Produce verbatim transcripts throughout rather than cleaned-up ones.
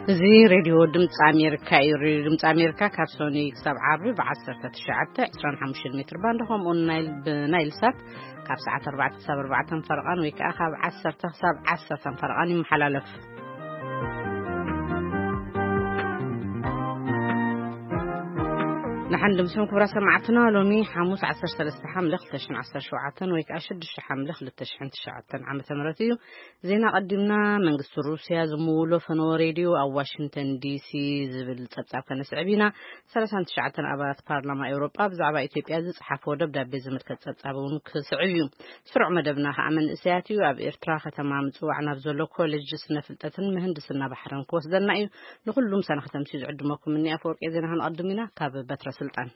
زي راديو دمت أمريكا يريد دمت أمريكا كابسوني كسب عربي بعشرة تشعة عشرين خمسين متر باندهم ونايل بنايل سات كاب ساعة أربعة سبعة أربعة فرقان ويك أخذ عشرة سبعة عشرة فرقان محللف نحن دمسهم كبرى سمعتنا لومي حموس عسر سلسة حمل خلتشن عسر شوعتن ويك أشد الشحمل خلتشن تشعتن عم تمرتيو زينا قدمنا من قصة روسيا زمولو فنو راديو أو واشنطن دي سي زبل تبتعب كنس عبينا سلسان تشعتن أبات بارلما أوروبا بزعبا إثيوبيا زي صحافو دبدا بزمت كتبتعبون كسعيو سرع مدبنا عمل إسياتيو أب إرتراخة تمام توعنا بزولو كوليج جسنا فلتتن مهندسنا بحرن كوس دلنايو نقول سنة ختمسيز عدمكم مني أفورك إذن هنقدمنا كاب بتر سلطان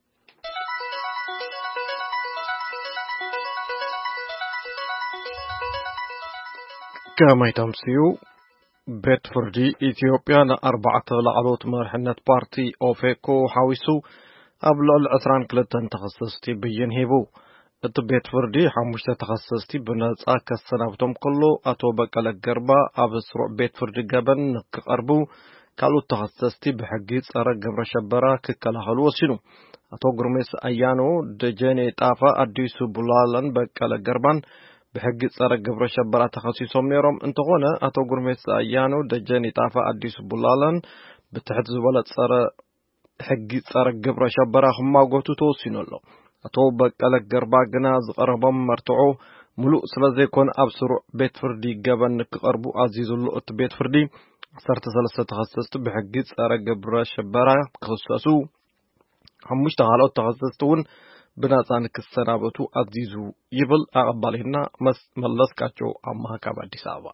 كما يتمسيو بيت فردي إثيوبيا أربعة لعلوت مرحنة بارتي أوفيكو حاويسو قبل العسران كلتن تخصصتي بيين هيبو بيت فردي حمشت تخصصتي بنزعة كالسنابتم كله أتو بقال القربة أبسرع بيت فردي قبن قربو كالو تخصصتي بحقيت أرق قبر شبرا ككالهالو وسنو أتو قرميس أيانو دجاني طافا أديسو بلالن بقال القربان بحقيت أرق قبر شبرا تخصيصهم نيروم انتغونا أتو قرميس أيانو دجاني طافا أديسو بلالن بتحت زبالة صار حقيت أرق قبر شبرا هما قوتو توسينو اللو أتو بقال القربا قناز قربان مرتعو ملوء سلازيكون أبسرع بيت فردي قبن كقربو عزيزو اللو ات بيت فردي صارت ثلاثة تخصصت بحقيت أرق قبر شبرا خصوصو همش تغالو تخصصتون بناتان كسرابتو عزيزو يبل أقبالهنا مس ملس كاتشو أمها كابادي سابا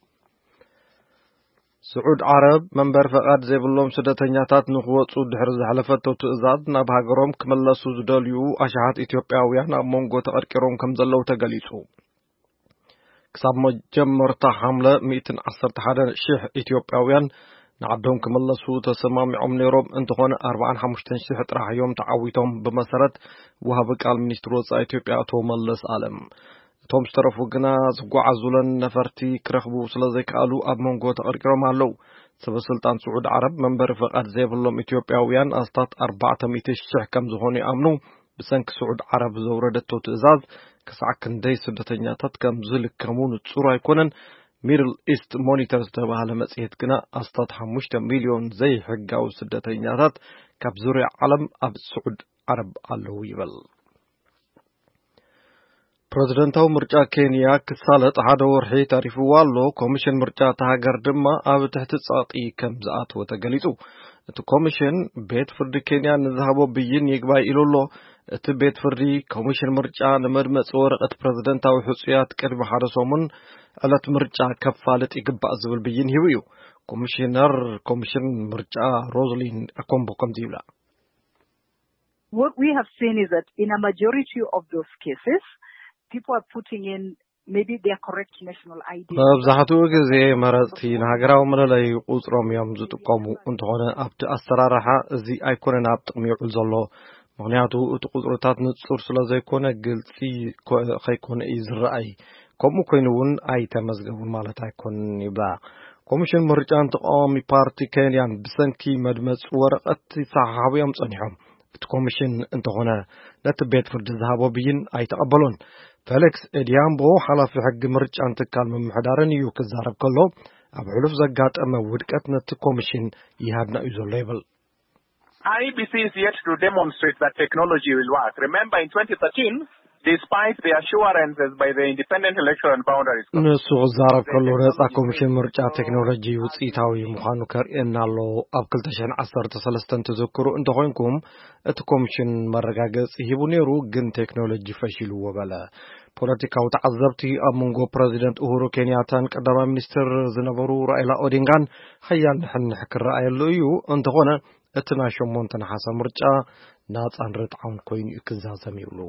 سعود عرب منبر فقاد زي بلوم سدتنياتات نخوة سود حرز حلفتو تأزاد نابها قروم كملسو زداليو أشعات إثيوبياويان أمونغو تقركروم كمزلو تقليسو كساب مجمر حملة مئتين عصر تحدى شيح إثيوبياويان نعدهم كملسو تسمامي عمنيروم انتخون أربعان حمشتن شيحت راح يوم تعويتهم بمسارة وهبك على المنستروس إثيوبيا تو ملس عالم توم اشترفوا قناز وقعزولا نفرتي كرخبو سلازيك قالوا أب مونغو تقركروم علو سبب سلطان سعود عرب منبر فقاد زي بلوم إثيوبياويان أستات أربعة مئتين شيح كم زهوني أمنو بسنك سعود عرب زوردتو تأزاز كسعكن دي سدتنياتات كم زلك كمون تصورا يكونن ميرل إيست مونيترز تبع لمسيحة كنا أستات حمشت مليون زي حقاو سدتنياتات كبزوري علم أب سعود عرب علو يبل بريزيدنتاو مرجع كينيا كسالت عادو ورحي تعرفوا والو كوميشن مرجع تهاجر دما أب تحت ساقي كم زعات وتقليتو تو كوميشن بيت فرد كينيا نذهبو بيين يقباي إلولو ات بيت فردي كوميشن مرجع نمرمز ورقة بريزيدنتاو حسيات كرب حارسومن ألت مرجع كفالت إقباء زبل بيين هيويو كوميشنر كوميشن مرجع روزلين أكون بكم ديولا. What we have seen is that in a majority of those cases, people are putting in maybe their correct national I D. بزحتو جزء مرتين هجروا من اللي يقصرهم يوم زتقامو انتهنا أبت السرارها زي أيكون أبت ميول زلوا معناته تقصرتات نتصور سلا زي كونه قلتي خيكون إزرائي كم كونون أي تمزجون مالت أيكون يبلا كوميشن مرجان تقامي بارتي كينيان بسنكي مدمج ورقة صحابي أم صنيعهم كوميشن انتهنا نتبيت فرد الذهاب بين أي تقبلون فالكس إديامبو حلا في حق مرجان تكلم محدارن يوك الزهرب كله أبعلف زقات أما ودكت نتكوميشن يهابنا إزول ليبل I B C is yet to demonstrate that technology will work. Remember, in twenty thirteen, despite the assurances by the Independent Electoral and Boundaries Commission, نسو الزهرب كله رأس كوميشن مرجع تكنولوجي وتسيتاوي مخانو كارئنا له أبكل تشان عصر تسلستن تذكروا انتو خوينكم اتكوميشن مرقاقس هيبونيرو جن تكنولوجي فشلو وبلا بوليتيكا وتعذبتي أمونغو بريزيدنت أوهورو كينياتان قدما منستر زنبرو رأيلا أودينغان خيان نحن حكر رأي اللويو انتو خونا اتناشو مونتن حسن مرجع ناس عن رتعون كوين يكزازم يولو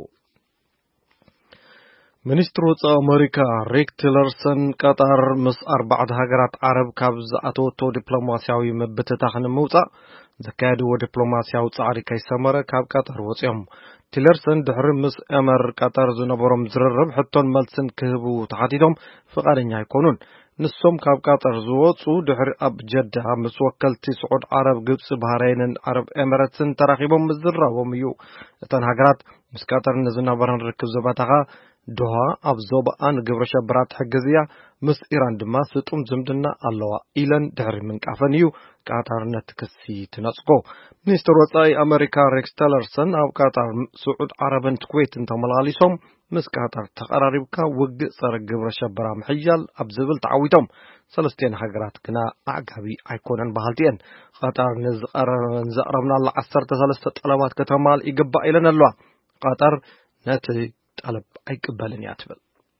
منستروت أمريكا ريك تيلرسون قطر مس أربعة هجرات عرب كابز أتوتو دبلوماسياوي مبتتاخن موتا زكادو دبلوماسياو تعري كي سمرة كاب قطر وصيهم تيلرسون دحر مس أمر قطر زنبرم زررب حتى ملسن كهبو تحديدهم فقالين يكونون ንሶም ካብ ቃጠር ዝወፁ ድሕሪ ኣብ ጀዳ ምስ ወከልቲ ስዑድ ዓረብ ግብፂ ባህሬንን ዓረብ ኤሚሬትስን ተራኺቦም ምዝራቦም እዩ እተን ሃገራት ምስ ቃጠር ንዝነበረን ርክብ ዘባታኻ ዶሃ ኣብ ዞባኣን ግብረ ሸበራት ሕግዝያ ምስ ኢራን ድማ ስጡም ዝምድና ኣለዋ ኢለን ድሕሪ ምንቃፈን እዩ ቃጠር ነቲ ክሲ ትነጽጎ ሚኒስትር ወጻኢ ኣሜሪካ ሬክስ ቲለርሰን ኣብ ቃጠር ስዑድ ዓረብን ኩዌትን ተመላሊሶም ምስ ቃጠር ተቀራሪብካ ውግእ ጸረ ግብረ ሸበራ ምሕያል ኣብ ዝብል ተዓዊቶም ሰለስቴን ሃገራት ግና ኣዕጋቢ ኣይኮነን ባህልቲአን ቃጠር ንዘቕረብናላ ዓሰርተ ሰለስተ ጠለባት ከተማል ይግባእ ኢለን ኣለዋ ቃጠር ነቲ طلب ኣይቅበልን እያ ትብል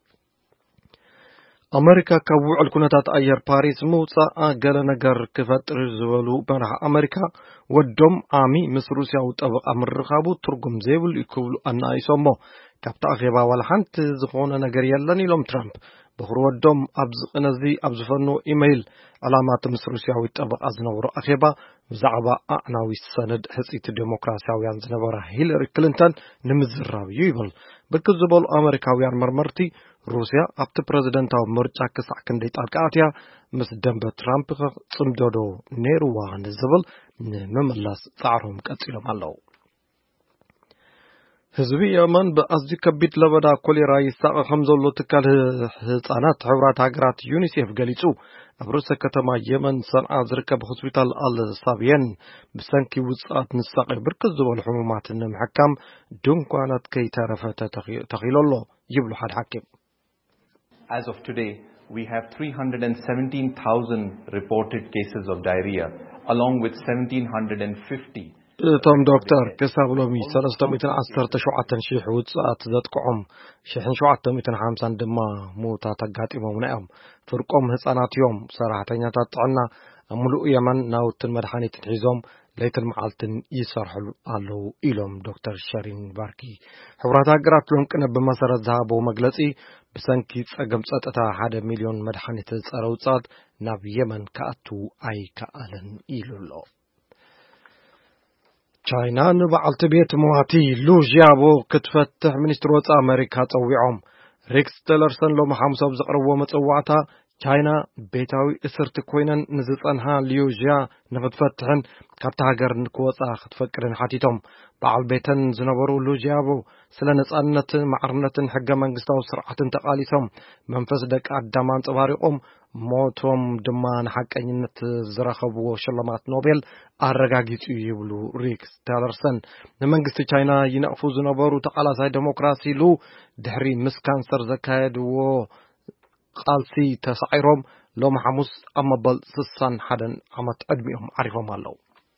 ኣሜሪካ ካብ ውዕል ኩነታት ኣየር ፓሪስ ምውፃእ ገለ ነገር ክፈጥር ዝበሉ መራሒ ኣሜሪካ ወዶም ኣሚ ምስ ሩስያዊ ጠበቃ ምርኻቡ ትርጉም ዘይብሉ ይክብሉ ኣናይሶሞ ካብቲ ኣኼባ ዋላ ሓንቲ ዝኾነ ነገር የለን ኢሎም ትራምፕ ብኽሪ ወዶም ኣብ ዝቕነዚ ኣብ ዝፈንዎ ኢሜይል ዕላማት ምስ ሩስያዊ ጠበቃ ዝነበሩ ኣኼባ ብዛዕባ ኣዕናዊ ሰነድ ሕፂት ዴሞክራሲያውያን ዝነበራ ሂለሪ ክሊንተን ንምዝራብ እዩ ይብል ብርክት ዝበሉ ኣሜሪካውያን መርመርቲ ሩስያ ኣብቲ ፕሬዝደንታዊ ምርጫ ክሳዕ ክንደይ ጣልቃ ኣትያ ምስ ደንበ ትራምፕ ጽምዶዶ ነይሩዋ ንዝብል ንምምላስ ጻዕሮም ቀጺሎም ኣለዉ ህዝቢ የመን በአዝዲ ከቢድ ለበዳ ኮሌራ ይሳቀ ከምዘሎ ትካል ህፃናት ሕብራት ሃገራት ዩኒሴፍ ገሊጹ ኣብ ርእሰ ከተማ የመን ሰንዓ ዝርከብ ሆስፒታል አል ሳቢየን ብሰንኪ ውጽአት ንሳቀ ብርክት ዝበሉ ሕሙማት ንምሕካም ድንኳናት ከይተረፈ ተኺሎሎ ይብሉ ሓደ ሓኪም As of today we have three hundred seventeen thousand reported cases of diarrhea along with one thousand seven hundred fifty tom doctor كسب لومي ثلاثة آلاف وعشرة شعاتن شيح وصات زدقعم شحن شعاتن مئتين وخمسين دما موتا تغاطيمو نعم فرقوم ህፃናት يوم ሰራሕተኛታት ጥዕና ሙሉእ የመን ናውትን መድኃኒት ሒዞም ለይትን መዓልትን ይሰርሑ ኣለው ኢሎም ዶክተር ሸሪን ባርኪ ሕብራት ሃገራት ሎም ቅነ በመሰረት ዝሃበው መግለጺ ብሰንኪ ጸገም ጸጥታ ሓደ ሚሊዮን መድኃኒት ጸረ ውጻት ናብ የመን ከኣቱ ኣይከኣለን ኢሉሎ ቻይና ንበዓልቲ ቤት ሞዋቲ ሉዥያቦ ክትፈትሕ ሚኒስትር ወጻኢ ኣሜሪካ ፀዊዖም ሬክስ ቲለርሰን ሎም ሐሙስ ኣብ ዘቕርብዎ መጽዋዕታ ቻይና ቤታዊ እስርቲ ኮይነን ንዝጸንሃ ሉዥያ ንኽትፈትሕን ካብቲ ሃገር ንክወጻ ክትፈቅድን ሓቲቶም በዓል ቤተን ዝነበሩ ሉዥያቦ ስለ ነጻነትን ማዕርነትን ሕገ መንግስታዊ ስርዓትን ተቃሊሶም መንፈስ ደቂ ኣዳም አንጸባሪቆም ሞቶም ድማ ንሐቀኝነት ዝረኸብዎ ሽልማት ኖቤል አረጋጊጹ ይብሉ ሬክስ ቲለርሰን ንመንግስቲ ቻይና ይነቅፉ ዝነበሩ ተቃላሳይ ዲሞክራሲ ሉ ድሕሪ ምስ ካንሰር ዘካየድዎ ቃልሲ ተሳዒሮም ሎም ሐሙስ ኣብ መበል ስድሳ ወሓደ ዓመት ዕድሚኦም ዓሪፎም ኣለው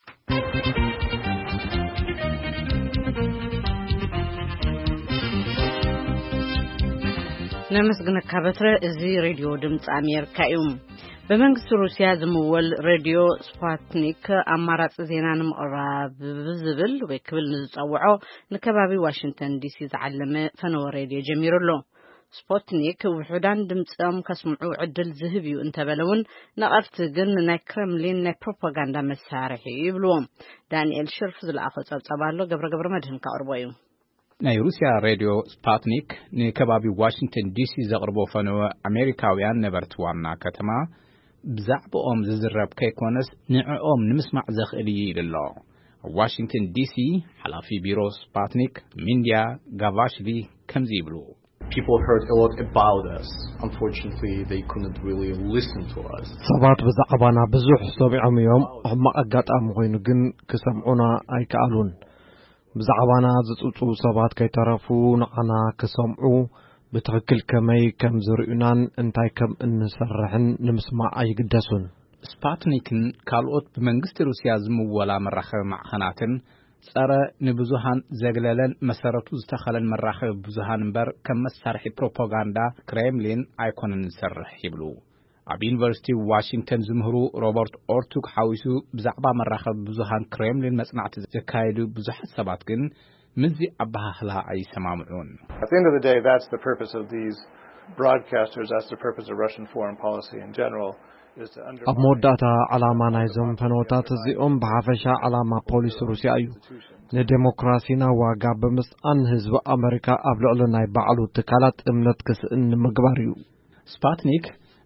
نمسግነካ በትረ እዚ ሬድዮ ድምጽ አሜሪካ እዩ በመንግስት ሩሲያ ዝምወል ሬድዮ ስፓትኒክ አማራጭ ዜና ንምቅራብ ብዝብል ወይ ክብል ዝጸውዖ ንከባቢ ዋሽንግተን ዲሲ ዝዓለመ ፈነወ ሬድዮ ጀሚሩሎ ስፓትኒክ ውሑዳን ድምጽም ከስምዑ ዕድል ዝህብ እዩ እንተበለውን ነቐርት ግን ናይ ክሬምሊን ናይ ፕሮፓጋንዳ መሳርሒ ይብልዎም ዳንኤል ሽርፍ ዝለኣኸ ጸብጸባሎ ገብረ ገብረ መድህን ካቅርቦ እዩ ናይ ሩሲያ ሬድዮ ስፓትኒክ ንከባቢ ዋሽንግተን ዲሲ ዘቕርቦ ፈነወ አሜሪካውያን ነበርቲ ዋና ከተማ ብዛዕባኦም ዝዝረብ ከይኮነስ ንዕኦም ንምስማዕ ዘኽእል ይብሎ ዋሽንግተን ዲሲ ሓላፊ ቢሮ ስፓትኒክ ሚንዲያ ጋቫሽሊ ከምዚ ይብሉ People heard a lot about us. Unfortunately, they couldn't really listen to us. ሰባት ብዛዕባና ብዙሕ ሰሚዖም እዮም ሕማቕ ኣጋጣሚ ኮይኑ ግን ክሰምዑና ኣይከኣሉን ብዛዕባና ዝጽጽቡ ሰባት ከይተረፉ ንዓና ክሰምዑ ብትክክል ከመይ ከም ዝርኡናን እንታይ ከም እንሰርሕን ንምስማዕ ኣይግደሱን ስፓትኒክን ካልኦት ብመንግስቲ ሩሲያ ዝምወላ መራኸቢ ማዕኸናትን ጸረ ንብዙሃን ዘግለለን መሰረቱ ዝተኸለን መራኸቢ ብዙሃን እምበር ከም መሳርሒ ፕሮፓጋንዳ ክሬምሊን ኣይኮነን ዝሰርሕ ይብሉ ኣብ ዩኒቨርሲቲ ዋሽንግተን ዝምህሩ ሮበርት ኦርቱክ ሓዊሱ ብዛዕባ መራኸቢ ብዙሃን ክሬምሊን መጽናዕቲ ዘካየዱ ብዙሓት ሰባት ግን ምዚ ኣባህላ ኣይሰማምዑን At the end of the day, that's the purpose of these broadcasters, that's the purpose of Russian foreign policy in general. ኣብ መወዳእታ ዓላማ ናይዞም ፈነወታት እዚኦም ብሓፈሻ ዓላማ ፖሊስ ሩስያ እዩ ንዴሞክራሲና ዋጋ ብምስኣን ህዝቢ ኣሜሪካ ኣብ ልዕሊ ናይ ባዕሉ ትካላት እምነት ክስእን ንምግባር እዩ ስፓትኒክ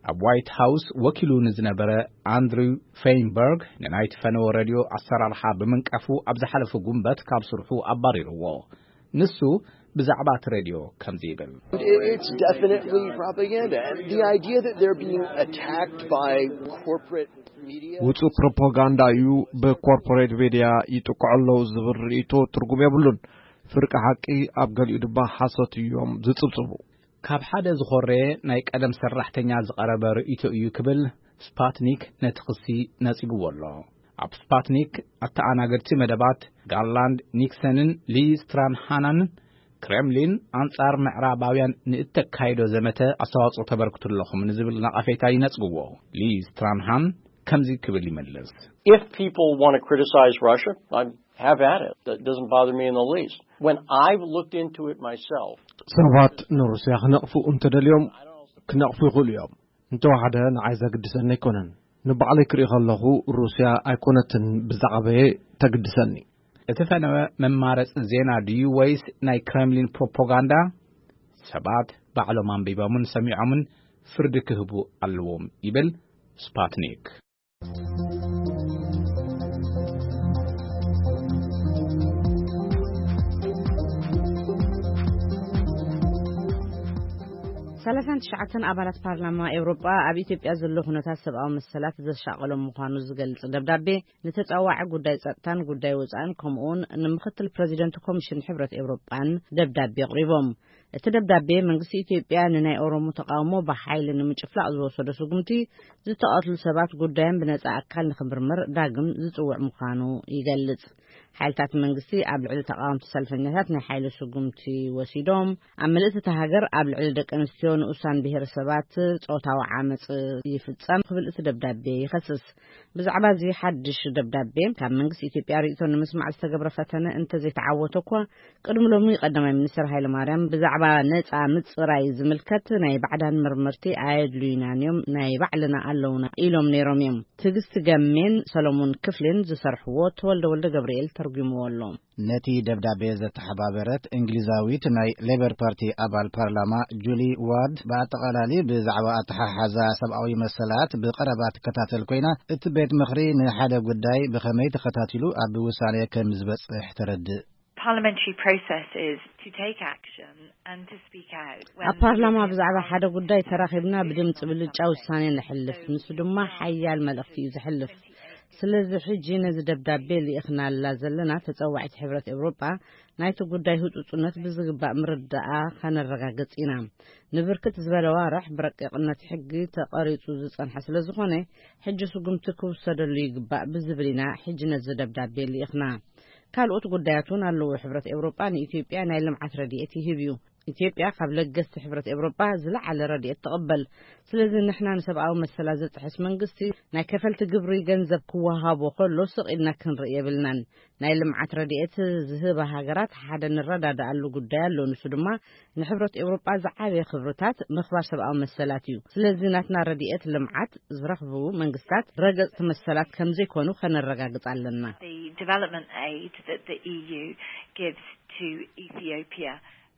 ኣብ ዋይት ሃውስ ወኪሉ ንዝነበረ አንድሪው ፌይንበርግ ንናይት ፈነወ ሬድዮ ኣሰራርሓ ብምንቀፉ ኣብ ዝሓለፈ ጉንበት ካብ ስርሑ ኣባሪርዎ ንሱ ብዛዕባ ሬድዮ ከምዚ ይብል It's definitely propaganda and the idea that they're being attacked by corporate media ውጹ ፕሮፓጋንዳ እዩ በኮርፖሬት ሚዲያ ይጥቅዓለው ዝብርኢቶ ትርጉም የብሉን ፍርቂ ሓቂ ኣብ ገሊኡ ድማ ሓሶት እዮም ዝጽብጽቡ ካብ ሓደ ዝኾረ ናይ ቀደም ሰራሕተኛ ዝቀረበ ርእይቶ እዩ ክብል ስፓትኒክ ነቲ ክሲ ነጽጉዎ ኣሎ ኣብ ስፓትኒክ ኣተኣናገድቲ መደባት ጋርላንድ ኒክሰንን ሊ ስትራንሃናን ክሬምሊን አንጻር ምዕራባውያን ንእተካይዶ ዘመተ አስተዋጽኦ ተበርክቱለኹም ንዝብል ነቀፌታ ይነጽግዎ ሊ ስትራንሃን ከምዚ ክብል ይመልስ If people want to criticize Russia, I have at it. That doesn't bother me in the least. When I've looked into it myself. ሰባት ንሩስያ ክነቅፉ እንተደልዮም ክነቅፉ ይኽእሉ እዮም እንተወሓደ ንዓይ ዘግድሰኒ ኣይኮነን ንባዕለይ ክርኢ ከለኹ ሩስያ ኣይኮነትን ብዛዕበየ ተግድሰኒ እቲ ፈነወ መማረጽ ዜና ድዩ ወይስ ናይ ክሬምሊን ፕሮፓጋንዳ ሰባት ባዕሎም አንቢቦምን ሰሚዖምን ፍርዲ ክህቡ ኣለዎም ይብል ስፓትኒክ ሰላሳን ትሽዓተን አባላት ፓርላማ ኤውሮጳ ኣብ ኢትዮጵያ ዘሎ ሁነታት ሰብኣዊ መሰላት ዘሻቀሎም ምዃኑ ዝገልጽ ደብዳቤ ንተጻዋዒ ጉዳይ ጸጥታን ጉዳይ ወጻእን ከምኡውን ንምክትል ፕሬዚደንት ኮሚሽን ሕብረት ኤውሮጳን ደብዳቤ ኣቕሪቦም እቲ ደብዳቤ መንግስቲ ኢትዮጵያ ንናይ ኦሮሞ ተቃውሞ ብሓይሊ ንምጭፍላቕ ዝወሰደ ስጉምቲ ዝተቐትሉ ሰባት ጉዳይን ብነጻ ኣካል ንኽምርምር ዳግም ዝጽውዕ ምዃኑ ይገልጽ ሓይልታት መንግስቲ ኣብ ልዕሊ ተቃወምቲ ሰልፈኛታት ናይ ሓይሊ ስጉምቲ ወሲዶም ኣብ ምልእቲ ሃገር ኣብ ልዕሊ ደቂ ኣንስትዮ ንኡሳን ብሄረሰባት ጾታዊ ዓመጽ ይፍጸም ክብል እቲ ደብዳቤ ይኸስስ ብዛዕባ እዚ ሓድሽ ደብዳቤ ካብ መንግስቲ ኢትዮጵያ ርእይቶ ንምስማዕ ዝተገብረ ፈተነ እንተዘይተዓወተ እኳ ቅድሚ ሎሚ ቀዳማይ ሚኒስትር ሃይለማርያም ብዛዕባ ነጻ ምጽራይ ዝምልከት ናይ ባዕዳን ምርምርቲ ኣየድልዩናን እዮም ናይ ባዕልና ኣለውና ኢሎም ነይሮም እዮም ትዕግስቲ ገሜን ሰሎሞን ክፍልን ዝሰርሕዎ ተወልደ ወልደ ገብርኤል ተርጉምዎሎ ነቲ ደብዳቤ ዘተሓባበረት እንግሊዛዊት ናይ ሌበር ፓርቲ አባል ፓርላማ ጁሊ ዋርድ በአጠቃላሊ ብዛዕባ አተሓሓዛ ሰብኣዊ መሰላት ብቀረባት ተከታተል ኮይና እቲ ቤት ምኽሪ ንሓደ ጉዳይ ብኸመይ ተከታትሉ ኣብ ውሳኔ ከም ዝበጽሕ ተረድእ Parliamentary process is to take action and to speak out. ኣብ ፓርላማ ብዛዕባ ሓደ ጉዳይ ተራኺብና ብድምጽ ብልጫ ውሳኔ ንሕልፍ ንሱ ድማ ሓያል መልእኽቲ እዩ ዝሕልፍ ስለዚ ሕጂ ነዚ ደብዳቤ ልኢኽናላ ዘለና ተጸዋዒት ሕብረት ኤውሮጳ ናይቲ ጉዳይ ህጹጽነት ብዝግባእ ምርዳኣ ከነረጋግጽ ኢና ንብርክት ዝበለ ዋርሕ ብረቂቕነት ሕጊ ተቐሪጹ ዝጸንሐ ስለ ዝኾነ ሕጂ ስጉምቲ ክውሰደሉ ይግባእ ብዝብል ኢና ሕጂ ነዚ ደብዳቤ ልኢኽና ካልኦት ጉዳያቱን ኣለዎ ሕብረት ኤውሮጳ ንኢትዮጵያ ናይ ልምዓት ረድኤት ይህብ እዩ ኢትዮጵያ ካብ ለገስቲ ሕብረት ኤውሮጳ ዝለዓለ ረድኤት ተቐበል ስለዚ ንሕና ንሰብኣዊ መሰላት ዘጥሕስ መንግስቲ ናይ ከፈልቲ ግብሪ ገንዘብ ክወሃቦ ከሎ ስቕኢልና ክንርኢ የብልናን ናይ ልምዓት ረድኤት ዝህባ ሃገራት ሓደ ንረዳድኣሉ ጉዳይ ኣሎ ንሱ ድማ ንሕብረት ኤውሮጳ ዝዓበየ ክብርታት ምኽባር ሰብኣዊ መሰላት እዩ ስለዚ ናትና ረድኤት ልምዓት ዝረኽቡ መንግስታት ረገጽቲ መሰላት ከም ዘይኮኑ ከነረጋግጽ ኣለና The development aid that the E U gives to Ethiopia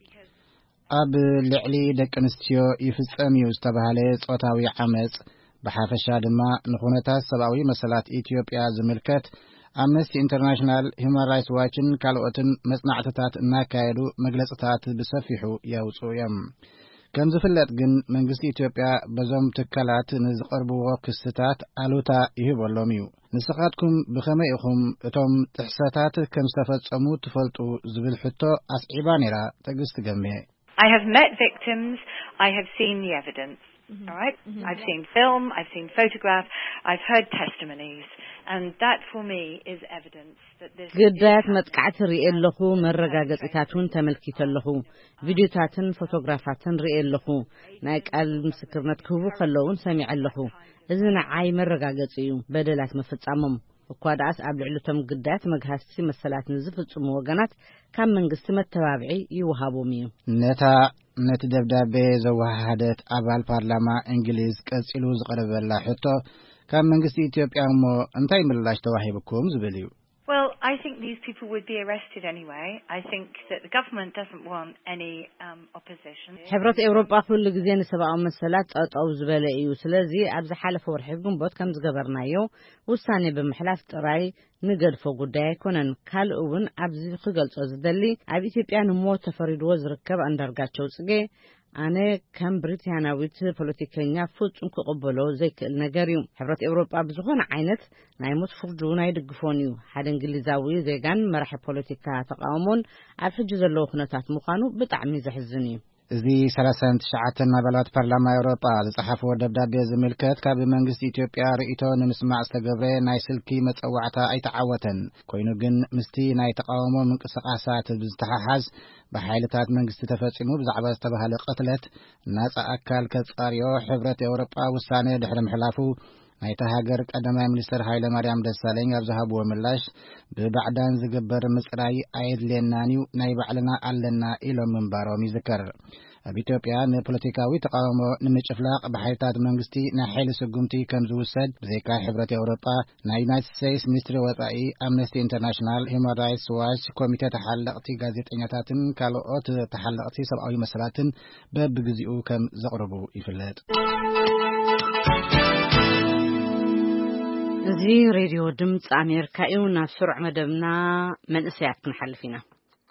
ኣብ ልዕሊ ደቂ ኣንስትዮ ይፍጸም እዩ ዝተባህለ ጾታዊ ዓመጽ ብሓፈሻ ድማ ንኹነታት ሰብኣዊ መሰላት ኢትዮጵያ ዝምልከት ኣምነስቲ ኢንተርናሽናል ሂውማን ራይትስ ዋችን ካልኦትን መጽናዕትታት እናካየዱ መግለጽታት ብሰፊሑ ያውጽኡ እዮም ከም ዝፍለጥ ግን መንግስቲ ኢትዮጵያ በዞም ትካላት ንዝቐርብዎ ክስታት ኣሉታ ይህበሎም እዩ ንስኻትኩም ብኸመይ ኢኹም እቶም ጥሕሰታት ከም ዝተፈጸሙ ትፈልጡ ዝብል ሕቶ ኣስዒባ ነይራ ትዕግስቲ ገሜ I have met victims. I have seen the evidence. Mm-hmm. All right? Mm-hmm. I've seen film. I've seen photographs. I've heard testimonies. And that for me is evidence that this ግዳያት መጥቃዕቲ ርኢ ኣለኹ መረጋገጽታቱን ተመልኪተ ኣለኹ ቪድዮታትን ፎቶግራፋትን ርኢ ኣለኹ ናይ ቃል ምስክርነት ክህቡ ከለውን ሰሚዕ ኣለኹ እዚ ንዓይ መረጋገጽ እዩ በደላት መፈጻሞም እኳ ዳኣስ ኣብ ልዕልቶም ግዳያት መግሃስቲ መሰላትን ዝፍጽሙ ወገናት ካብ መንግስቲ መተባብዒ ይወሃቦም እዩ ነታ ነቲ ደብዳቤ ዘወሃደት ኣባል ፓርላማ እንግሊዝ ቀጺሉ ዝቐረበላ ሕቶ ካብ መንግስቲ ኢትዮጵያ እሞ እንታይ ምላሽ ተዋሂብኩም ዝብል እዩ Well, I think these people would be arrested anyway. I think that the government doesn't want any um, opposition. ሕብረት ኤውሮጳ ኩሉ ግዜ ንሰብኣዊ መሰላት ጠጠው ዝበለ እዩ ስለዚ ኣብዚ ሓለፈ ወርሒ ግንቦት ከም ዝገበርናዮ ውሳኔ ብምሕላፍ ጥራይ ንገድፎ ጉዳይ ኣይኮነን ካልእ እውን ኣብዚ ክገልጾ ዝደሊ ኣብ ኢትዮጵያ ንሞት ተፈሪድዎ ዝርከብ አንዳርጋቸው ጽጌ ኣነ ከም ብሪታንያዊት ፖለቲከኛ ፍጹም ክቕበሎ ዘይክእል ነገር እዩ ሕብረት ኤውሮጳ ብዝኾነ ዓይነት ናይ ሞት ፍርዱ ናይ ድግፎን እዩ ሓደ እንግሊዛዊ ዜጋን መራሒ ፖለቲካ ተቃውሞን ኣብ ሕጂ ዘለዎ ኩነታት ምዃኑ ብጣዕሚ ዘሕዝን እዩ እዚ ሰላሳ ወተስዓተ ኣባላት ፓርላማ ኤውሮጳ ዝጸሓፍዎ ደብዳቤ ዝምልከት ካብ መንግስቲ ኢትዮጵያ ርእይቶ ንምስማዕ ዝተገብረ ናይ ስልኪ መጸዋዕታ ኣይተዓወተን ኮይኑ ግን ምስቲ ናይ ተቃውሞ ምንቅስቓሳት ብዝተሓሓዝ በሓይልታት መንግስቲ ተፈጺሙ ብዛዕባ ዝተባሃለ ቅትለት ናጻ ኣካል ከጻርዮ ሕብረት ኤውሮጳ ውሳኔ ድሕሪ ምሕላፉ ናይታ ሃገር ቀዳማይ ሚኒስትር ሃይለ ማርያም ደሳለኝ ኣብ ዝሃብዎ ምላሽ ብባዕዳን ዝግበር ምጽራይ ኣይድልየናን እዩ ናይ ባዕልና ኣለና ኢሎም ምንባሮም ይዝከር ኣብ ኢትዮጵያ ንፖለቲካዊ ተቃውሞ ንምጭፍላቅ በሓይልታት መንግስቲ ናይ ሓይሊ ስጉምቲ ከም ዝውሰድ ብዘይካ ሕብረት ኤውሮጳ ናይ ዩናይትድ ስቴትስ ሚኒስትሪ ወጻኢ ኣምነስቲ ኢንተርናሽናል ሂውማን ራይትስ ዋች ኮሚቴ ተሓለቕቲ ጋዜጠኛታትን ካልኦት ተሓለቕቲ ሰብኣዊ መሰላትን በብግዚኡ ከም ዘቕርቡ ይፍለጥ እዚ ሬድዮ ድምጽ ኣሜሪካ እዩ ናብ ስሩዕ መደብና መንእሰያት ክንሓልፍ ኢና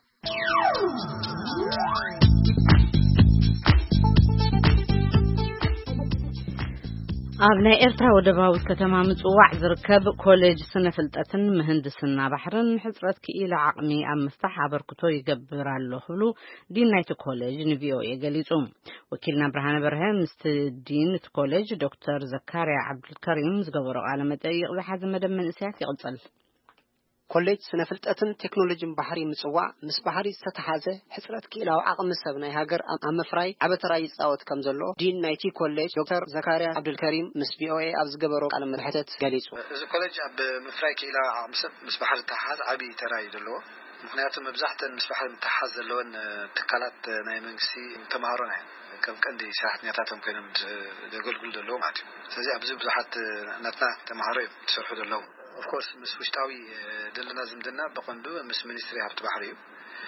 ኣብ ናይ ኤርትራ ወደባዊት ከተማ ምጽዋዕ ዝርከብ ኮሌጅ ስነ ፍልጠትን ምህንድስና ባሕርን ሕጽረት ክኢላ ዓቕሚ ኣብ ምፍታሕ አበርክቶ ይገብር ኣሎ ክብሉ ዲን ናይቲ ኮሌጅ ንቪኦኤ ገሊጹ ወኪልና ብርሃነ በርሀ ምስቲ ዲን እቲ ኮሌጅ ዶክተር ዘካርያ ዓብዱልከሪም ዝገበሮ ቃለ መጠይቅ ዝሓዘ መደብ መንእሰያት ይቕጽል ኮሌጅ ስነ ፍልጠትን ቴክኖሎጂን ባህሪ ምጽዋዕ ምስ ባህሪ ዝተተሓዘ ሕጽረት ክኢላዊ ዓቕሚ ሰብ ናይ ሃገር ኣብ ምፍራይ ዓበተራ ይጻወት ከም ዘሎ ዲን ናይቲ ኮሌጅ ዶክተር ዘካርያ ዓብዱልከሪም ምስ ቪኦኤ ኣብ ዝገበሮ ቃለ መሕተት ገሊጹ እዚ ኮሌጅ ኣብ ምፍራይ ክኢላዊ ዓቕሚ ሰብ ምስ ባህሪ ዝተተሓዘ ዓቢ ተራ እዩ ዘለዎ ምክንያቱ መብዛሕተን ምስ ባህሪ ዝተተሓዘ ዘለወን ትካላት ናይ መንግስቲ ተማሃሮ ናየን ከም ቀንዲ ሰራሕተኛታቶም ኮይኖም ዘገልግሉ ዘለዉ ማለት እዩ ስለዚ ኣብዚ ብዙሓት ናትና ተማሃሮ ዝሰርሑ ዘለዉ of course ምስ ውሽጣዊ ደለና ዝምድና በቀንዱ ምስ ሚኒስትሪ ሃብቲ ባሕሪ እዩ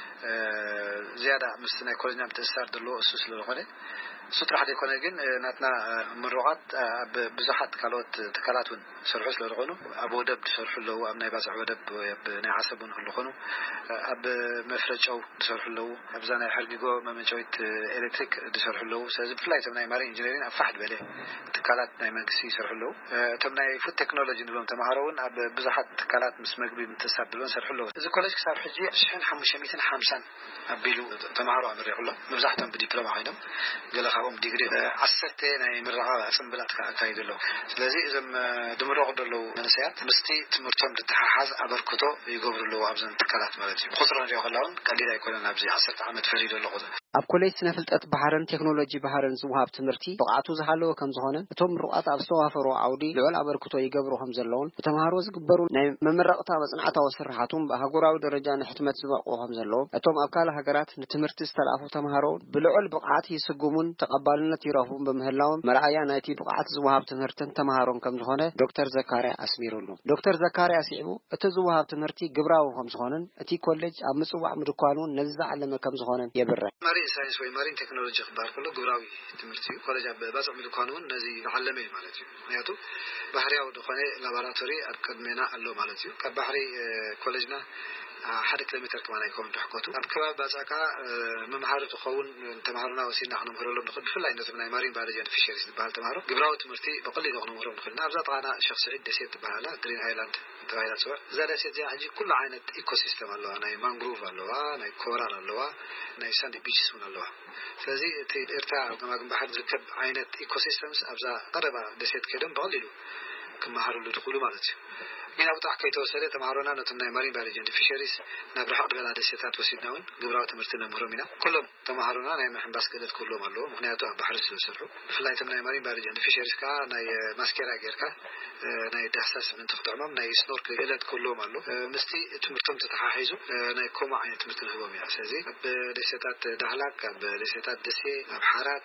ዝያዳ ምስ ናይ ኮሌጅ ምትእስሳር ዘሎ እሱ ስለዝኾነ ሱጥራሕ ደይኮነ ግን ናትና ምሩቃት ኣብ ብዙሓት ካልኦት ትካላትን ሰርሑ ስለዝኾኑ ኣብ ወደብ ዝሰርሑ ኣለዉ ኣብ ናይ ባፅዕ ወደብ ኣብ ናይ ዓሰብን ዝኾኑ ኣብ መፍረጫው ዝሰርሑ ኣለዉ ኣብዛ ናይ ሕርጊጎ መመንጨዊት ኤሌክትሪክ ዝሰርሑ ኣለዉ ስለዚ ብፍላይ እቶም ናይ ማሪን ኢንጂነሪንግ ኣብ ፋሕድ በለ ትካላት ናይ መንግስቲ ይሰርሑ ኣለዉ እቶም ናይ ፉድ ቴክኖሎጂ ንብሎም ተማሃሮ እውን ኣብ ብዙሓት ትካላት ምስ መግቢ ምትእስሳር ድሎን ሰርሑ ኣለዉ እዚ ኮሌጅ ክሳብ ሕጂ ሽሕን ሓሙሽተ ሚእትን ሓምሳን ኣቢሉ ተማሃሮ ኣመሪቑ ኣሎ መብዛሕትኦም ብዲፕሎማ ኮይኖም ገለ ካብኦም ዲግሪ ዓሰርተ ናይ ምረቓ ፅምብላት ካካይዱ ኣለዉ ስለዚ እዞም ድምረቑ ዘለዉ መንእሰያት ምስቲ ትምህርቶም ዝተሓሓዝ ኣበርክቶ ይገብሩ ኣለዉ ኣብዘን ትካላት ማለት እዩ ቁፅሪ ንሪኦ ከለና እውን ቀሊል ኣይኮነን ኣብዚ ዓሰርተ ዓመት ፈሪዱ ኣሎ ቁፅሪ ኣብ ኮሌጅ ስነ ፍልጠት ባህርን ቴክኖሎጂ ባህርን ዝወሃብ ትምህርቲ ብቕዓቱ ዝሃለወ ከም ዝኾነ እቶም ምሩቃት ኣብ ዝተዋፈሩ ዓውዲ ልዑል ኣበርክቶ ይገብሩ ከም ዘለውን ብተምሃሮ ዝግበሩ ናይ መመረቕታ መጽናዕታዊ ስራሓቱን ብኣህጉራዊ ደረጃ ንሕትመት ዝበቕዑ ከም ዘለዎም እቶም ኣብ ካልእ ሃገራት ንትምህርቲ ዝተላኣፉ ተምሃሮ ብልዑል ብቕዓት ይስጉሙን ተቐባልነት ይረኽቡን በምህላዎም መርኣያ ናይቲ ብቕዓት ዝወሃብ ትምህርትን ተምሃሮን ከም ዝኾነ ዶክተር ዘካርያ ኣስሚሩሉ ዶክተር ዘካርያ ሲዕቡ እቲ ዝወሃብ ትምህርቲ ግብራዊ ከም ዝኾነን እቲ ኮሌጅ ኣብ ምጽዋዕ ምድኳኑ ነዚ ዝዓለመ ከም ዝኾነን የብርህ ማሪን ሳይንስ ወይ ማሪን ቴክኖሎጂ ክባል ከሎ ግብራዊ ትምህርቲ እዩ ኮሌጅ ኣብ ባፅዕ ምድኳኑ እውን ነዚ ዝዓለመ እዩ ማለት እዩ ምክንያቱ ባህርያዊ ዝኾነ ላቦራቶሪ ኣብ ቅድሜና ኣሎ ማለት እዩ ካብ ባሕሪ ኮሌጅና ሓደ ኪሎ ሜትር ከማን ኣይኮን ትሕከቱ ኣብ ከባቢ ባፅዕካ መምሃሪ ዝኸውን ተምሃሮና ወሲድና ክነምህረሎም ንኽእል ብፍላይ ነቶም ናይ ማሪን ባዮሎጂ ኤንድ ፊሸሪስ ዝበሃል ተምሃሮ ግብራዊ ትምህርቲ በቀሊሉ ክነምህሮም ንኽእልና ኣብዛ ጥቃና ሸክ ስዒድ ደሴት ትበሃላ ግሪን ኣይላንድ ተባሂላ ትፅዋዕ እዛ ደሴት እዚኣ ሕጂ ኩሉ ዓይነት ኢኮሲስተም ኣለዋ ናይ ማንግሩቭ ኣለዋ ናይ ኮራል ኣለዋ ናይ ሳንዲ ቢችስ እውን ኣለዋ ስለዚ እቲ ኤርትራ ገማግም ባሕሪ ዝርከብ ዓይነት ኢኮሲስተምስ ኣብዛ ቀረባ ደሴት ከይዶም በቀሊሉ ክመሃርሉ ድኽእሉ ማለት እዩ ግን ኣብ ጣዕ ከይተወሰደ ተምሃሮና ነቶም ናይ ማሪን ባዮሎጂ ኤንድ ፊሸሪስ ናብ ርሕቅ ዝበላ ደሴታት ወሲድና እውን ግብራዊ ትምህርቲ ነምህሮም ኢና ኩሎም ተምሃሮና ናይ ምሕንባስ ክእለት ክህልዎም ኣለዎ ምክንያቱ ኣብ ባሕሪ ስለዝሰርሑ ብፍላይ እቶም ናይ ማሪን ባዮሎጂ ኤንድ ፊሸሪስ ከዓ ናይ ማስኬራ ጌርካ ናይ ዳህሳስ ምንቲ ክጥዕሞም ናይ ስኖርክ ክእለት ክህልዎም ኣሎ ምስቲ ትምህርቶም ተተሓሒዙ ናይ ኮማ ዓይነት ትምህርቲ ንህቦም እያ ስለዚ ኣብ ደሴታት ዳህላክ ኣብ ደሴታት ደሴ ኣብ ሓራት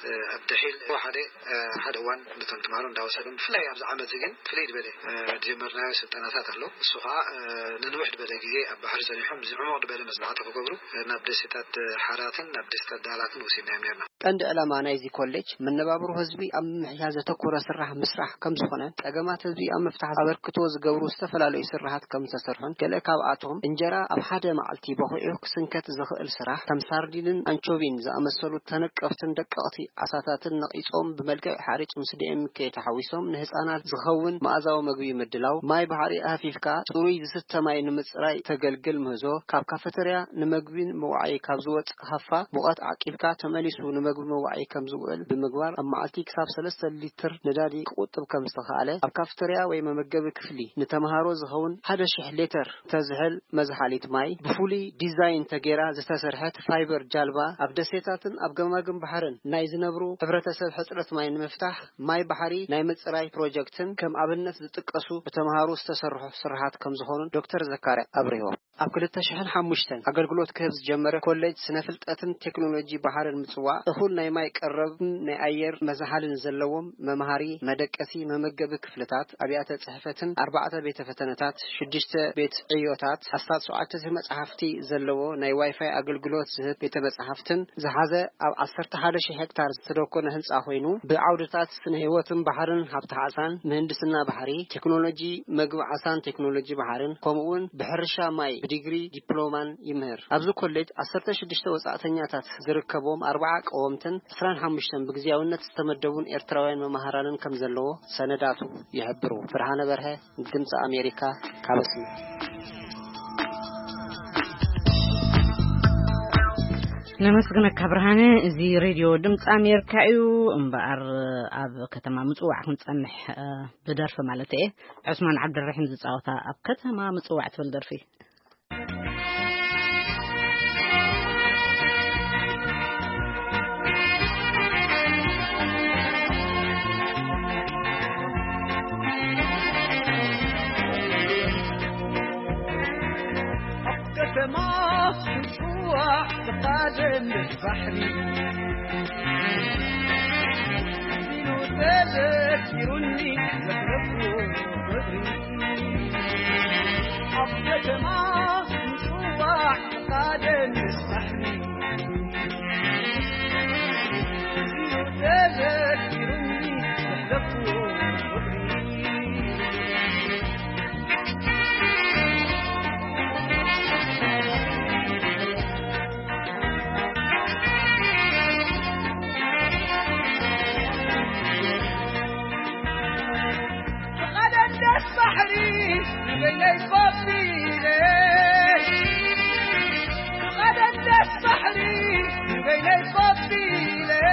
أبدحيل واحد هذا وان نتن تمارون داوسهم فلا يبز عمل زين فليد بدي جمرنا سبتناسات له الصفاء ننوحد بدي جي بحر زنيحهم زعموا بدي مزرعة فقبرو نبدأ ستات حاراتن نبدأ ستات دالاتن وسينا يميرنا عند علماء نايزي كوليج من نبابر حزبي أم حيازة تكورة سرح مسرح كم سخنة أجمعت حزبي أم مفتاح أبركتوز جورو استفلا له سرحات كم تسرحن كلا كابعتهم إنجرا أبحد معلتي بخو إيوكسنكت زخل سرح تمساردين أنشوفين زا أمسلو تنك أفتن دقاتي عساتاتن نقيسهم بملكة حارج مسدئم كي تحويسهم نهز أنا زخون مأزاو مقوي مدلاو ماي بحري أهفيفكا سوري زست ماي نمسراي تقلقل مهزو كاب كافتريا نمقوين موعي كابزوت هفا بغات عقيبكا تماليسو نمقوين موعي كمزوال بمقوار أما عالتي كساب سلسة لتر ندادي قوطب كمستخالة أب كافتريا ويما مقب كفلي نتمهارو زخون هذا شح لتر تزهل مزحاليت ماي بفولي ديزاين تغيرا زتسرحت فايبر جالبا أبدسيتاتن أبقماقم بحرن نايز نبرو ሕብረተሰብ ሕጽረት ማይ ንምፍታሕ ማይ ባሕሪ ናይ ምጽራይ ፕሮጀክትን ከም ኣብነት ዝጥቀሱ በተማሃሩ ዝተሰርሑ ስራሓት ከም ዝኾኑ ዶክተር ዘካርያ ኣብሪሆ ኣብ ሁለት ሺህ ወሓሙሽተ አገልግሎት ክህብ ዝጀመረ ኮሌጅ ስነ ፍልጠትን ቴክኖሎጂ ባሕርን ምጽዋዕ እኹል ናይ ማይ ቀረብን ናይ ኣየር መዛሓልን ዘለዎም መምሃሪ መደቀሲ መመገቢ ክፍልታት ኣብያተ ጽሕፈትን ኣርባዕተ ቤተ ፈተነታት ሽዱሽተ ቤት ዕዮታት ሓሳብ ሰዓተ መጽሐፍቲ ዘለዎ ናይ ዋይፋይ አገልግሎት ዝህብ ቤተ መጽሐፍትን ዝሓዘ ኣብ ዓሰርተ ሓደ ሺህ ሄክታር ዝተደኮነ ህንጻ ኮይኑ ብዓውደታት ስነ ህይወትን ባሕርን ሃብቲ ዓሳን ምህንድስና ባሕሪ ቴክኖሎጂ መግቢ ዓሳን ቴክኖሎጂ ባሕርን ከምኡውን ብሕርሻ ማይ ዲግሪ ዲፕሎማን ይምህር ኣብዚ ኮሌጅ ዓሰርተ ሽዱሽተ ወጻእተኛታት ዝርከቦም ኣርባዓ ቀወምትን عشرين وخمسة ብግዚያውነት ዝተመደቡን ኤርትራውያን መማሃራንን ከም ዘለዎ ሰነዳቱ ይሕብሩ ፍርሃነ በርሀ ድምጽ አሜሪካ ካበስም نمسكنا كبرهانة زي راديو دمت أمريكا يو أمبار أب كتما متوع كنت أنح بدرف مالته عثمان عبد الرحيم زي صوتا أب كتما متوع في الدرفي قادم البحري دينو تذكرني ذكرته بدري أبدت ما مشوع قادم البحري دينو تذكرني ذكرته ليلة فضيلة غدا تسبحني ليلة فضيلة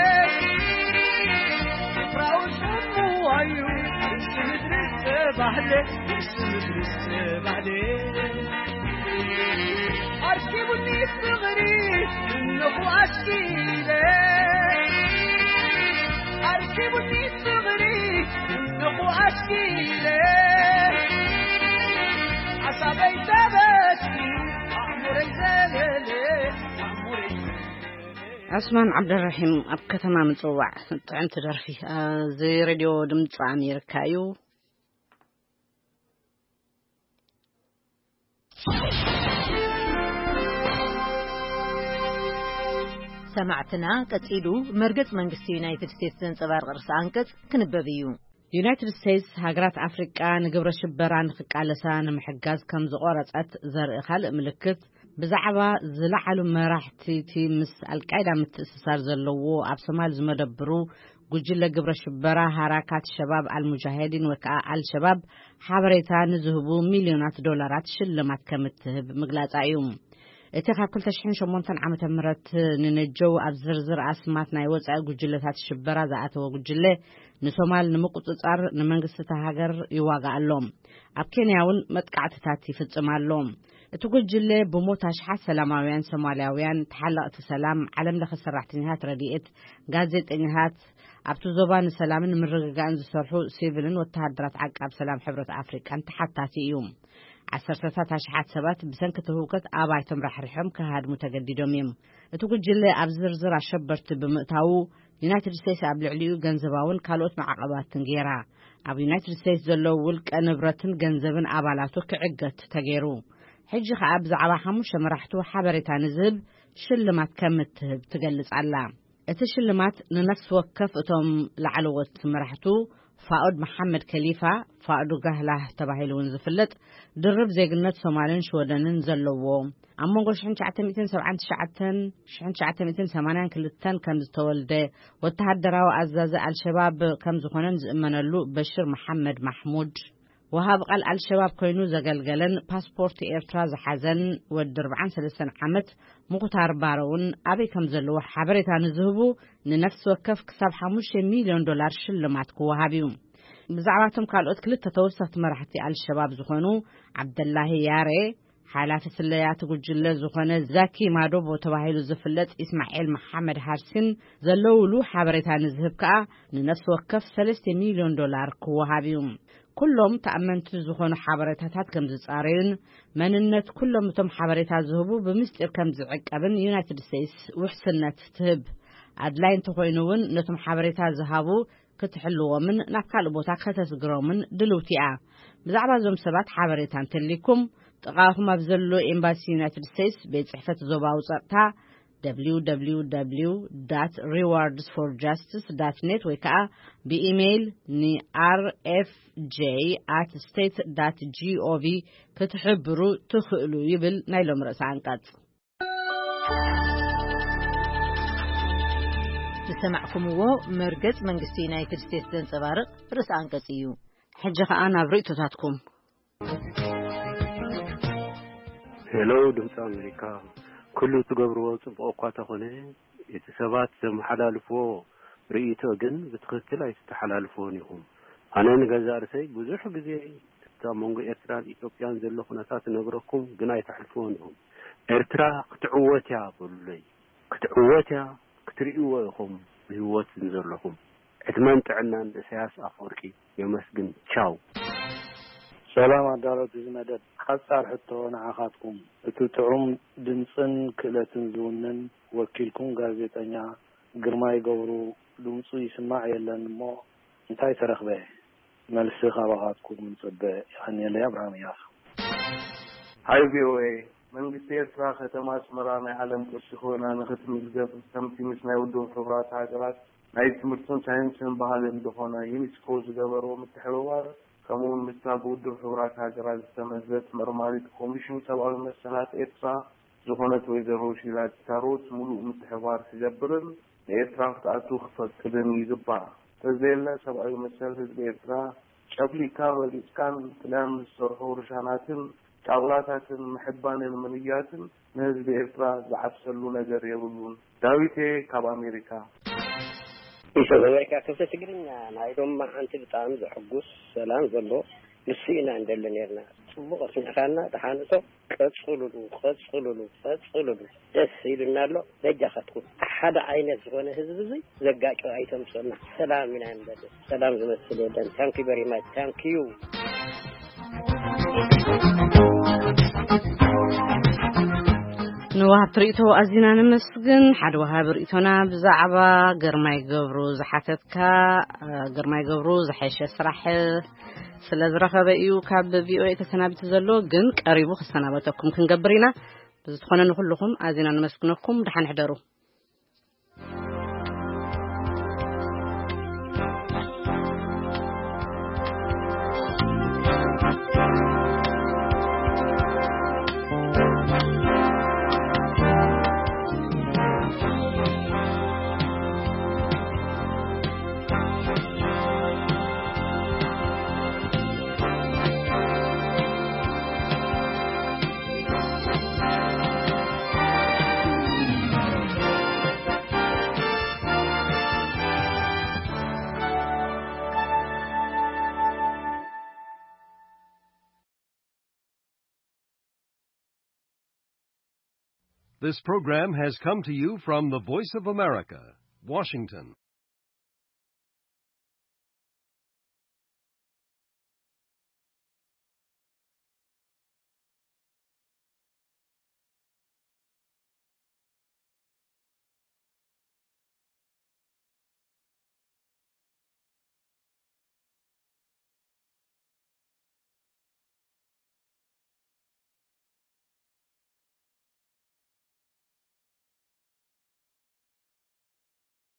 فراوش موايو اسم درس بعلي اسم درس بعلي أركبني صغري إنه أشكيلة أركبني صغري إنه أشكيلة عثمان عبد الرحيم أبكتما متوع طعم تدرفي زي راديو دمت أمريكا يو سمعتنا كتيلو مرقت منقسي يونايتد ستيتس انصبار غرس عنكت كنبابيو يونايتد ستيتس هاجرات أفريقيا نجبر الشبران خقالسان محجاز كم زقارات زرق خلق ملكت بزعبة زلعلو مراحتي تي مس القاعدة متأسسار زلوو عبسمال زمدبرو جوجل جبر الشبرة حركات الشباب المجاهدين وكا الشباب حبريتان زهبو مليونات دولارات شلمات كمتهب مقلات عيوم اتخا كل تشحين شمونتان عامة مرات ننجو أبزرزر أسمات نايوز جوجلات الشبرة زعاتو جوجل نسومال نمقطصار نمنغست هاجر يواقع اللوم أب كينياون متقعتتاتي فتسمالوم تقول بموت أشحاس سلاماويان سومالياويان تحلقت سلام علم لخ السراحتينيهات رديئت غازت إنهات أبتو زبان السلامين من رقاقان زسرحو سيفلين والتهدرات عقاب سلام حبرة أفريقيا انت حتى يوم عسرتات أشحات سبات بسنك تهوكت آبايتم رح رحم كهاد متقددوم يم تقول جلي أبزرزر عشبرت بمقتاو ዩናይትድ ስቴትስ ኣብ ልዕሊኡ ገንዘባውን ካልኦት ማዕቀባትን ገይራ ኣብ ዩናይትድ ስቴትስ ዘሎ ውልቀ ንብረትን ገንዘብን ኣባላቱ ክዕገት ተገይሩ ሕጂ ከዓ ብዛዕባ ሓሙሽተ መራሕቱ ሓበሬታ ንዝህብ ሽልማት ከም እትህብ ትገልጽ ኣላ እቲ ሽልማት ንነፍሲ ወከፍ እቶም ላዕለዎት መራሕቱ ፋኡድ መሐመድ ከሊፋ ፋኡድ ጋህላህ ተባሂሉን ዝፍለጥ ድርብ ዜግነት ሶማልን ሽወደንን ዘለዎ ኣብ መንጎ ሺሕ ትሽዓተ ሰብዓን ትሽዓተን ሺሕ ትሽዓተ ሰማንያን ክልተን ከም ዝተወልደ ወተሃደራዊ ኣዛዚ አልሸባብ ከም ዝኾነን ዝእመነሉ በሽር መሐመድ ማሕሙድ ወሃብ ቃል አልሸባብ ኮይኑ ዘገልገለን ፓስፖርት ኤርትራ ዝሓዘን ወዲ ኣርባዓን ሰለስተን ዓመት ሙኽታር ባረውን ኣበይ ከም ዘለዎ ሓበሬታ ንዝህቡ ንነፍሲ ወከፍ ክሳብ ሓሙሽተ ሚልዮን ዶላር ሽልማት ክወሃብ እዩ ብዛዕባቶም ካልኦት ክልተ ተወሰኽቲ መራሕቲ አልሸባብ ዝኾኑ ዓብደላሂ ያሬ ሓላፊ ስለያት ጉጅለ ዝኾነ ዛኪ ማዶቦ ተባሂሉ ዝፍለጥ ኢስማኤል መሐመድ ሃርሲን ዘለውሉ ሓበሬታ ንዝህብ ከዓ ንነፍሲ ወከፍ ሰለስተ ሚልዮን ዶላር ክወሃብ እዩ ኩሎም ተኣመንቲ ዝኾኑ ሓበሬታታት ከም ዝጻረዩን መንነት ኩሎም እቶም ሓበሬታ ዝህቡ ብምስጢር ከም ዝዕቀብን ዩናይትድ ስቴትስ ውሕስነት ትህብ ኣድላይ እንተኾይኑውን ነቶም ሓበሬታ ዝሃቡ ክትሕልዎምን ናብ ካልእ ቦታ ከተስግሮምን ድልውቲ እያ ብዛዕባ እዞም ሰባት ሓበሬታ እንተሊኩም ጥቓኹም ኣብ ዘሎ ኤምባሲ ዩናይትድ ስቴትስ ቤት ጽሕፈት ዞባ ውፅእታ w w w dot rewards for justice dot net ወይ ከዓ ብኢሜይል ኒ r f j at state dot gov ክትሕብሩ ትኽእሉ ይብል ናይ ሎም ርእሰ አንቀጽ ዝሰማዕኩምዎ መርገጽ መንግስቲ ዩናይትድ ስቴትስ ዘንጸባርቕ ርእሰ አንቀጽ እዩ ሕጂ ከዓ ናብ ርእቶታትኩም ሄሎ ድምፂ አሜሪካ ኩሉ ትገብርዎ ጽቡቕ እኳ ተኾነ እቲ ሰባት ዘመሓላልፍዎ ርእይቶ ግን ብትክክል ኣይተሓላልፍዎን ኢኹም ኣነ ንገዛ ርእሰይ ብዙሕ ግዜ ኣብ መንጎ ኤርትራን ኢትዮጵያን ዘሎ ኩነታት ነግረኩም ግን ኣይተሓልፍዎን ኢኹም ኤርትራ ክትዕወት እያ በሉለይ ክትዕወት እያ ክትርእይዎ ኢኹም ብህይወት ዘለኹም ዕድመን ጥዕናን ኢሳያስ ኣፈወርቂ የመስግን ቻው ሰላም አዳረት ዝመደድ ሓሳር ሕቶ ንዓኻትኩም እቲ ጥዑም ድምፅን ክእለትን ዝውንን ወኪልኩም ጋዜጠኛ ግርማይ ገብሩ ድምፁ ይስማዕ የለን እሞ እንታይ ተረኽበ መልሲ ካባኻትኩም ምጽበ ያኔለ አብርሃም ያስ ሃይ ቪኦኤ መንግስቲ ኤርትራ ከተማ አስመራ ናይ ዓለም ቅርሲ ኮይና ንኽትምዝገብ ከምቲ ምስ ናይ ውድብ ሕብራት ሃገራት ናይ ትምህርትን ሳይንስን ባህልን ዝኾነ ዩኔስኮ ዝገበሮ ምትሕብባር كمون مستاب ودو حورات هاجرات استمزت مرماريت كوميشن سبعي مسالات إترا زخونت ويزروش إلى تاروت ملوء متحوار سجبرن إترا تأتو خفت كدن يزبع تزيلنا سبعي مسالات بإترا شابلي كارل إسكان تلام السرحور شاناتن كاولاتات محبان المنيات نهز بإترا زعبسلو نجر يبلون داويتي كاب أمريكا إذا كنت تقولين نايدهم ما أنت بتعمل حقوس سلام زلوا نسينا عندنا نيرنا بقى في خانة تحانسو قد صلوا قد صلوا قد صلوا تسيرنا له رجع خطو أحد عين زغنا هزبزي زجاج أيتم صنع سلام من عندنا سلام زمن السلام thank you very much thank you نواب تريتو أزينا نمسجن حد وهاب ريتونا بزعبة قرماي قبرو زحاتتكا قرماي قبرو زحيش يسرح سلازرخة بأيو كاب فيو اي تسنابت زلو قن قريبو خسنابتكم كن قبرينا بزدخونا نخلكم أزينا نمسجنكم دحان حدارو This program has come to you from the Voice of America, Washington.